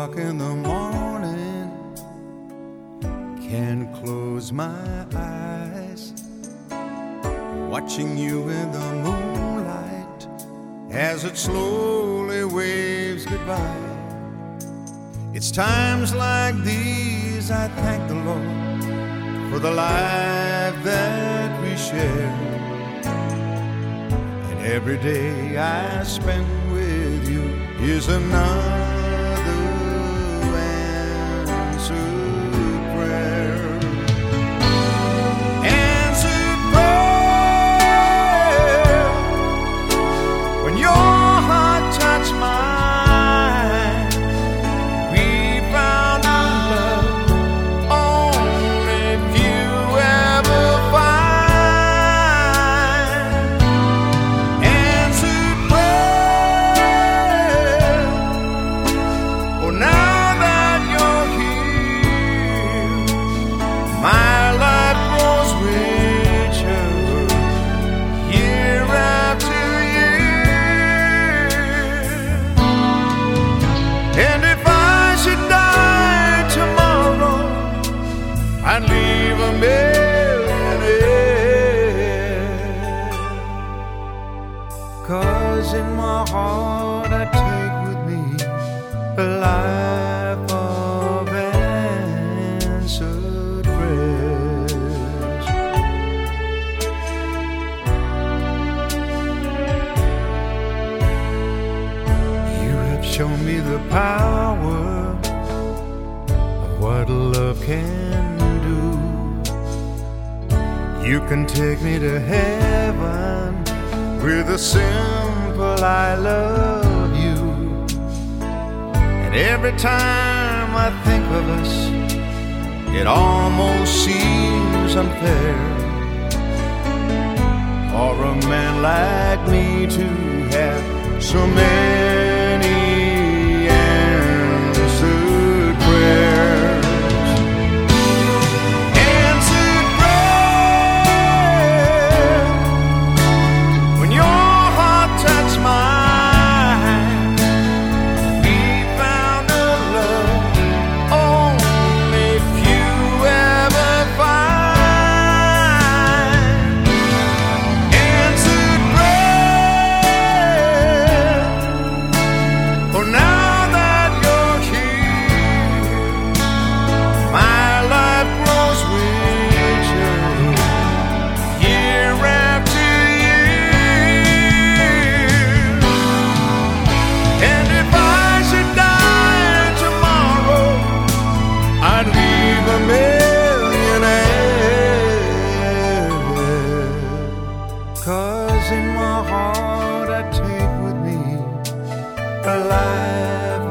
o'clock in the morning, can't close my eyes, watching you in the moonlight as it slowly waves goodbye. It's times like these I thank the Lord for the life that we share, and every day I spend with you is another answered prayer. Answered prayer. When your heart touched mine, we found a love only few ever find. Answered prayer. Oh, now that you're here, my life grows richer year after year. And if I should die tomorrow, I'd leave a millionaire. 'Cause in my heart I take with me a life of answered prayers. You have shown me the power of what love can do. You can take me to heaven with a simple I love you. And every time I think of us, it almost seems unfair for a man like me to have so many answered prayers. Answered prayer. When your heart touched mine, we found a love only few ever find. Answered prayer. Oh, now that you're here, my life grows richer year after year. And if I should die tomorrow, I'd leave a millionaire. 'Cause in my heart I take with me a life